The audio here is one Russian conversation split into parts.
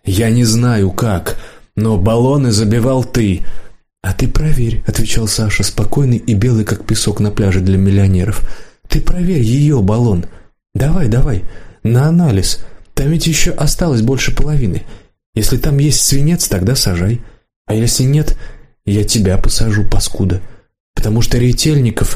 «Я не знаю как, но баллоны забивал ты». «А ты проверь», — отвечал Саша, спокойный и белый, как песок на пляже для миллионеров. «Ты проверь ее баллон. Давай, на анализ. Там ведь еще осталось больше половины. Если там есть свинец, тогда сажай. А если нет, я тебя посажу, паскуда. Потому что Ретельников...»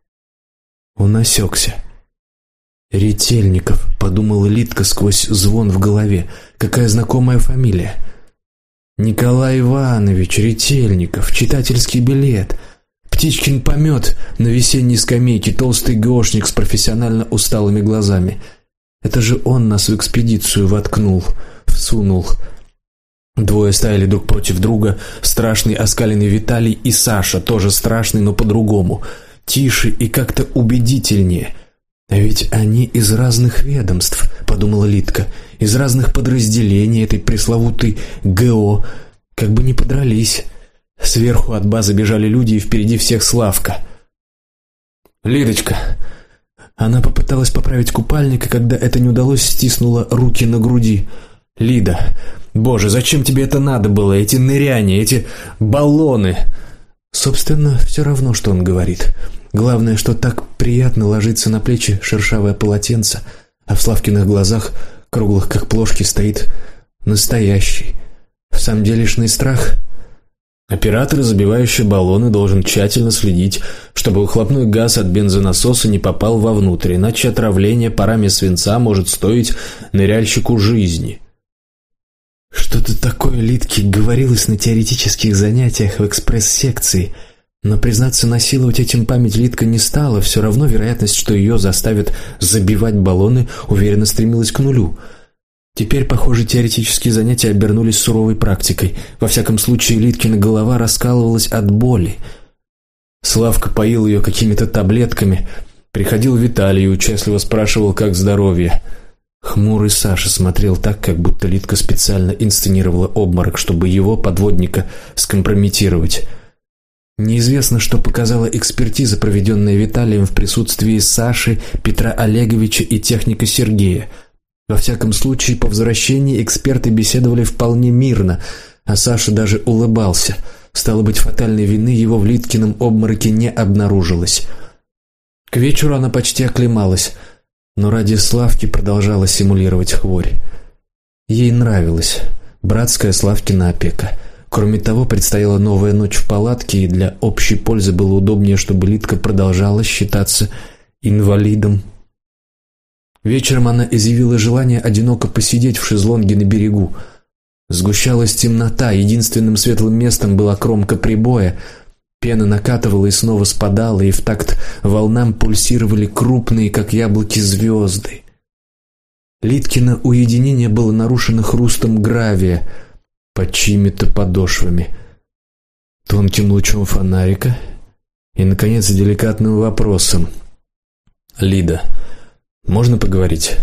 Он осекся. «Ретельников», — подумала Лидка сквозь звон в голове. «Какая знакомая фамилия. Николай Иванович Ретельников, читательский билет, Птичкин помет на весенней скамейке, толстый ГОшник с профессионально усталыми глазами. Это же он нас в экспедицию всунул. Двое стояли друг против друга, страшный оскаленный Виталий и Саша, тоже страшный, но по-другому, тише и как-то убедительнее. А ведь они из разных ведомств, подумала Лидка, из разных подразделений этой пресловутой ГО, как бы не подрались. Сверху от базы бежали люди, и впереди всех Славка. «Лидочка!» Она попыталась поправить купальник, и когда это не удалось, стиснула руки на груди. «Лида, боже, зачем тебе это надо было, эти ныряния, эти баллоны?» Собственно, все равно, что он говорит. Главное, что так приятно ложится на плечи шершавое полотенце, а в Славкиных глазах, круглых как плошки, стоит настоящий, всамделишный страх. Оператор, забивающий баллоны, должен тщательно следить, чтобы выхлопной газ от бензонасоса не попал вовнутрь, иначе отравление парами свинца может стоить ныряльщику жизни. Что-то такое Лидке говорилось на теоретических занятиях в экспресс-секции, но, признаться, насиловать этим память Лидка не стала, все равно вероятность, что ее заставят забивать баллоны, уверенно стремилась к нулю. Теперь, похоже, теоретические занятия обернулись суровой практикой. Во всяком случае, Лидкина голова раскалывалась от боли. Славка поил ее какими-то таблетками. Приходил Виталий и участливо спрашивал, как здоровье. Хмурый Саша смотрел так, как будто Лидка специально инсценировала обморок, чтобы его, подводника, скомпрометировать. Неизвестно, что показала экспертиза, проведенная Виталием в присутствии Саши, Петра Олеговича и техника Сергея. Во всяком случае, по возвращении эксперты беседовали вполне мирно, а Саша даже улыбался. Стало быть, фатальной вины его в Лидкином обмороке не обнаружилось. К вечеру она почти оклемалась, но ради Славки продолжала симулировать хворь. Ей нравилась братская Славкина опека. Кроме того, предстояла новая ночь в палатке, и для общей пользы было удобнее, чтобы Лидка продолжала считаться инвалидом. Вечером она изъявила желание одиноко посидеть в шезлонге на берегу. Сгущалась темнота, единственным светлым местом была кромка прибоя. Пена накатывала и снова спадала, и в такт волнам пульсировали крупные, как яблоки, звезды. Лидкино уединение было нарушено хрустом гравия под чьими-то подошвами, тонким лучом фонарика и, наконец, деликатным вопросом: «Лида, можно поговорить?»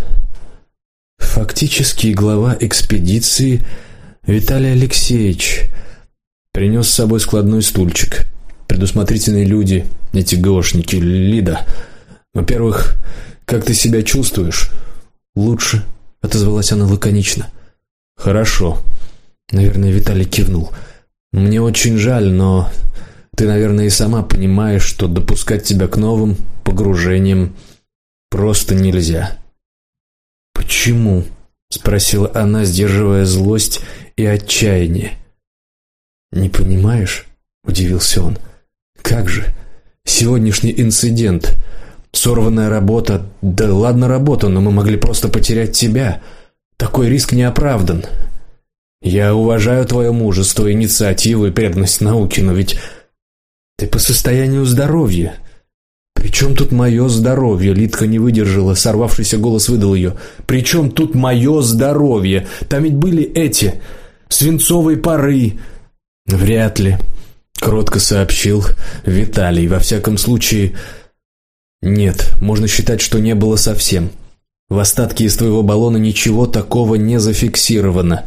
Фактически глава экспедиции Виталий Алексеевич принес с собой складной стульчик. Предусмотрительные люди, эти ГОшники. «Лида, во-первых, как ты себя чувствуешь?» «Лучше», — отозвалась она лаконично. «Хорошо». Наверное, Виталий кивнул. «Мне очень жаль, но ты, наверное, и сама понимаешь, что допускать тебя к новым погружениям просто нельзя». «Почему?» — спросила она, сдерживая злость и отчаяние. «Не понимаешь?» — удивился он. «Как же? Сегодняшний инцидент, сорванная работа, да ладно работа, но мы могли просто потерять тебя. Такой риск не оправдан. Я уважаю твое мужество, инициативу и преданность науке, но ведь ты по состоянию здоровья». «При чем тут мое здоровье?» Лидка не выдержала, сорвавшийся голос выдал ее. «При чем тут мое здоровье? Там ведь были эти свинцовые пары». «Вряд ли», — кротко сообщил Виталий. «Во всяком случае, нет, можно считать, что не было совсем. В остатке из твоего баллона ничего такого не зафиксировано».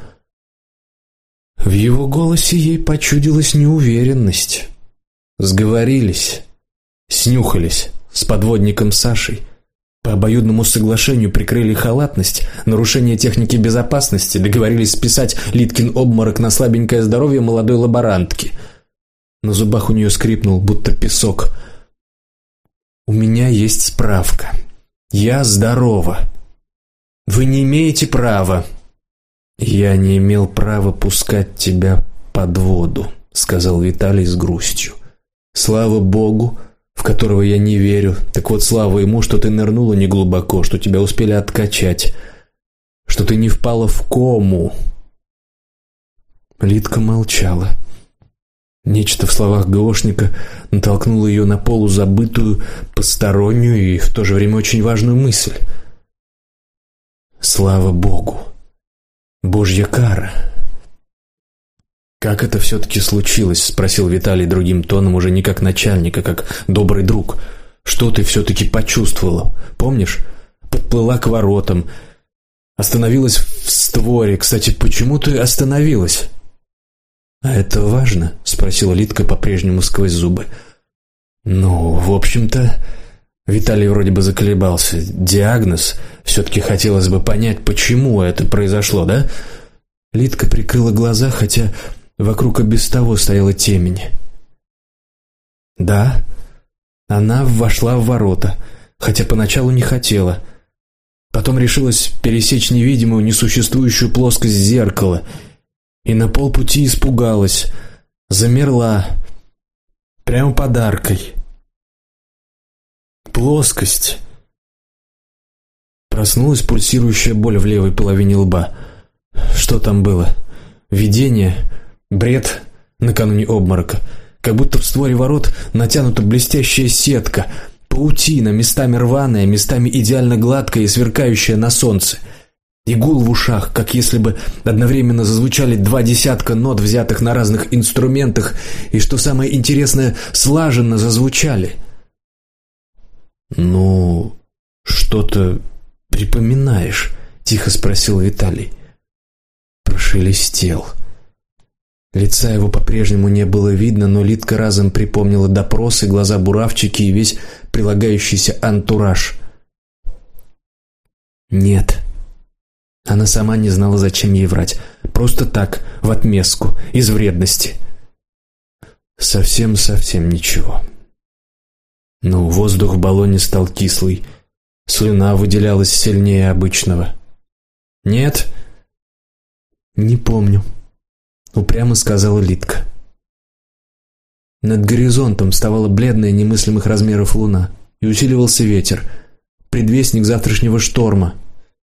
В его голосе ей почудилась неуверенность. «Сговорились, снюхались с подводником Сашей. По обоюдному соглашению прикрыли халатность, нарушение техники безопасности, договорились списать Литкин обморок на слабенькое здоровье молодой лаборантки. На зубах у нее скрипнул, будто песок. «У меня есть справка. Я здорова. Вы не имеете права». «Я не имел права пускать тебя под воду», — сказал Виталий с грустью. «Слава Богу, в которого я не верю. Так вот, слава ему, что ты нырнула неглубоко, что тебя успели откачать, что ты не впала в кому». Лидка молчала. Нечто в словах ГОшника натолкнуло ее на полузабытую, постороннюю и в то же время очень важную мысль. Слава Богу. Божья кара. «Как это все-таки случилось?» — спросил Виталий другим тоном, уже не как начальник, а как добрый друг. «Что ты все-таки почувствовала? Помнишь? Подплыла к воротам, остановилась в створе. Кстати, почему ты остановилась?» «А это важно?» — спросила Лидка по-прежнему сквозь зубы. «Ну, в общем-то...» Виталий вроде бы заколебался. «Диагноз. Все-таки хотелось бы понять, почему это произошло, да?» Лидка прикрыла глаза, хотя вокруг и без того стояла темень. «Да, она вошла в ворота, хотя поначалу не хотела. Потом решилась пересечь невидимую, несуществующую плоскость зеркала, и на полпути испугалась, замерла, прямо под аркой. Плоскость. Проснулась пульсирующая боль в левой половине лба. Что там было? Видение? Бред накануне обморока? Как будто в створе ворот натянута блестящая сетка, паутина, местами рваная, местами идеально гладкая и сверкающая на солнце. И гул в ушах, как если бы одновременно зазвучали 20 нот, взятых на разных инструментах, и, что самое интересное, слаженно зазвучали. «Ну, что-то припоминаешь?» — тихо спросил Виталий. Прошелестел. Лица его по-прежнему не было видно, но Лидка разом припомнила допросы, глаза-буравчики и весь прилагающийся антураж. «Нет». Она сама не знала, зачем ей врать. Просто так, в отместку, из вредности. Совсем-совсем ничего. Но воздух в баллоне стал кислый, слюна выделялась сильнее обычного. «Нет?» «Не помню», — упрямо сказала Лидка. Над горизонтом вставала бледная немыслимых размеров луна, и усиливался ветер, предвестник завтрашнего шторма.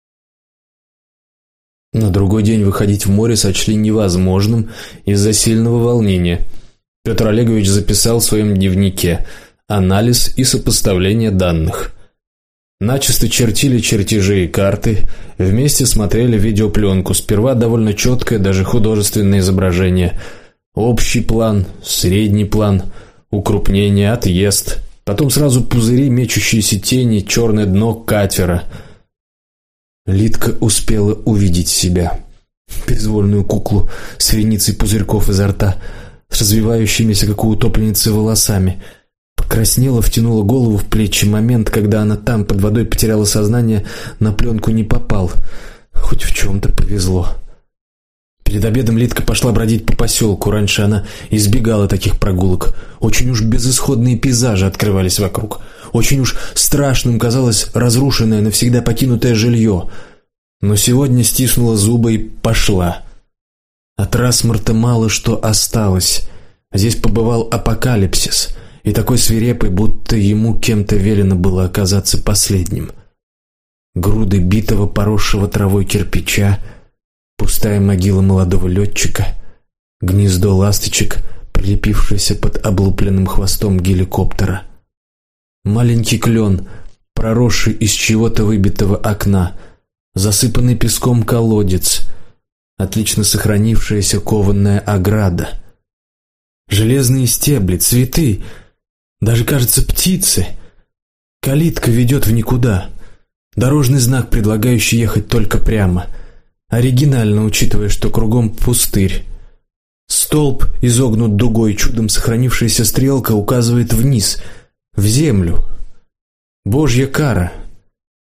На другой день выходить в море сочли невозможным из-за сильного волнения. Петр Олегович записал в своем дневнике анализ и сопоставление данных. Начисто чертили чертежи и карты, вместе смотрели видеопленку, сперва довольно четкое, даже художественное изображение. Общий план, средний план, укрупнение, отъезд. Потом сразу пузыри, мечущиеся тени, черное дно катера. Лидка успела увидеть себя. Безвольную куклу с вереницей пузырьков изо рта, с развивающимися, как у утопленницы, волосами. Покраснела, втянула голову в плечи. Момент, когда она там под водой потеряла сознание, на пленку не попал. Хоть в чем-то повезло. Перед обедом Лидка пошла бродить по поселку. Раньше она избегала таких прогулок. Очень уж безысходные пейзажи открывались вокруг. Очень уж страшным казалось разрушенное, навсегда покинутое жилье. Но сегодня стиснула зубы и пошла. От Расмарта мало что осталось. Здесь побывал апокалипсис, и такой свирепый, будто ему кем-то велено было оказаться последним. Груды битого, поросшего травой кирпича, пустая могила молодого летчика, гнездо ласточек, прилепившееся под облупленным хвостом геликоптера. Маленький клен, проросший из чего-то выбитого окна, засыпанный песком колодец, отлично сохранившаяся кованная ограда. Железные стебли, цветы, даже, кажется, птицы. Калитка ведет в никуда. Дорожный знак, предлагающий ехать только прямо. Оригинально, учитывая, что кругом пустырь. Столб изогнут дугой, чудом сохранившаяся стрелка указывает вниз, в землю. Божья кара.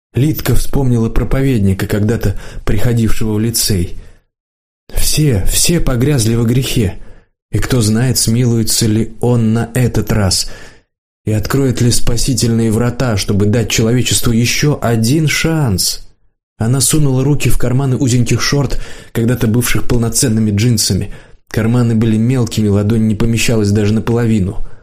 Лидка вспомнила проповедника, когда-то приходившего в лицей. Все погрязли во грехе, и кто знает, смилуется ли он на этот раз, и откроет ли спасительные врата, чтобы дать человечеству еще один шанс. Она сунула руки в карманы узеньких шорт, когда-то бывших полноценными джинсами. Карманы были мелкими, ладонь не помещалась даже наполовину.